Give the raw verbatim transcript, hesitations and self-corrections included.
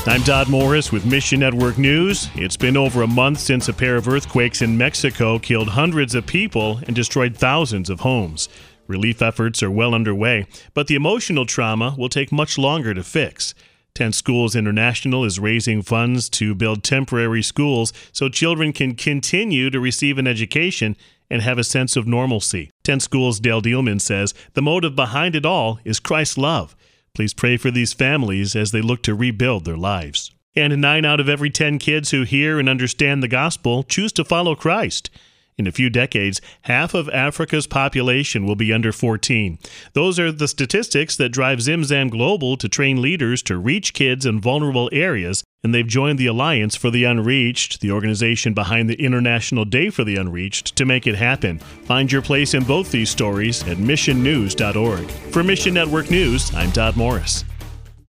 I'm Dodd Morris with Mission Network News. It's been over a month since a pair of earthquakes in Mexico killed hundreds of people and destroyed thousands of homes. Relief efforts are well underway, but the emotional trauma will take much longer to fix. Tent Schools International is raising funds to build temporary schools so children can continue to receive an education and have a sense of normalcy. Tent Schools' Dale Dealman says the motive behind it all is Christ's love. Please pray for these families as they look to rebuild their lives. And nine out of every ten kids who hear and understand the gospel choose to follow Christ. In a few decades, half of Africa's population will be under fourteen. Those are the statistics that drive Zimzam Global to train leaders to reach kids in vulnerable areas, and they've joined the Alliance for the Unreached, the organization behind the International Day for the Unreached, to make it happen. Find your place in both these stories at mission news dot org. For Mission Network News, I'm Dodd Morris.